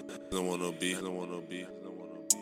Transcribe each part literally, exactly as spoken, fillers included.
don't wanna be, I don't wanna be, I don't wanna be.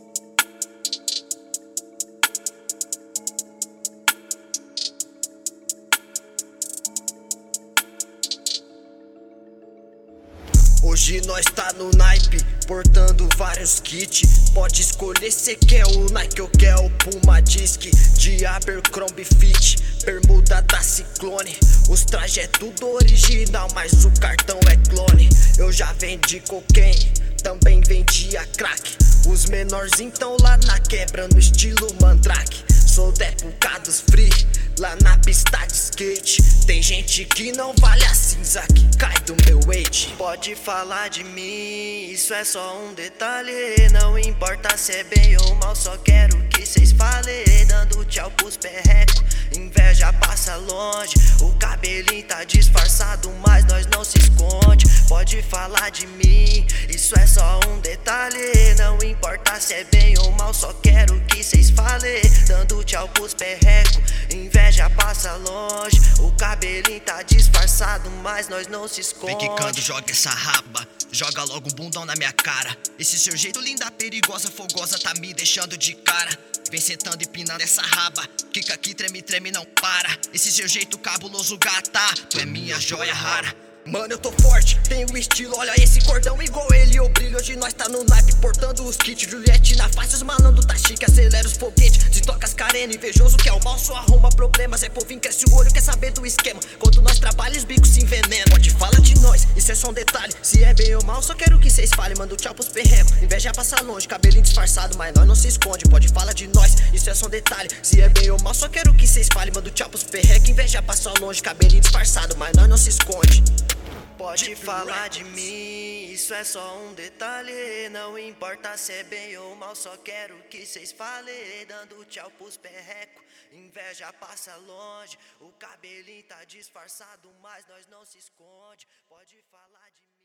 Hoje nós tá no naipe, portando vários kits. Pode escolher se quer o Nike ou quer o Puma Disc de Abercrombie Fit, bermuda da Ciclone. Os trajes é tudo original, mas o cartão é clone. Eu já vendi cocaine, também vendia crack. Os menores então lá na quebra no estilo Mandrake. Sou da época dos free, lá na pista de skate. Tem gente que não vale a cinza que cai do meu weight. Pode falar de mim, isso é só um detalhe. Não importa se é bem ou mal, só quero que cês falem. Dando tchau pros perreco, inveja passa longe. O cabelinho tá disfarçado, mas nós não se esconde. Pode falar de mim, isso é só um detalhe. Não importa se é bem ou mal, só quero que cês falem. Dando tchau pros perreco, inveja passa longe. O cabelinho tá disfarçado, mas nós não se esconde. Vem quicando, joga essa raba, joga logo um bundão na minha cara. Esse seu jeito linda, perigosa, fogosa, tá me deixando de cara. Vem sentando e pinando essa raba, quica aqui, treme, treme, não para. Esse seu jeito cabuloso, gata, tu é minha joia rara. Mano, eu tô forte, tenho estilo, olha esse cordão igual ele, eu brilho. Hoje nós tá no naipe, portando os kits. Juliette na face, os malandro tá chique, acelera os foguetes. Destoca as carena, invejoso que é o mal, só arruma problemas. É povinho, cresce o olho, quer saber do esquema. Quando nós trabalha, os bicos se envenenam. Pode falar de nós, isso é só um detalhe. Se é bem ou mal, só quero que cês falem. Mando tchau pros perrecos, inveja passa longe. Cabelinho disfarçado, mas nós não se esconde. Pode falar de nós, isso é só um detalhe. Se é bem ou mal, só quero que cês falem. Mando tchau pros perrecos, inveja passa longe. Cabelinho disfarçado, mas nós não se esconde. Pode falar de mim, isso é só um detalhe. Não importa se é bem ou mal, só quero que cês falem. Dando tchau pros perreco, inveja passa longe. O cabelinho tá disfarçado, mas nós não se esconde. Pode falar de mim.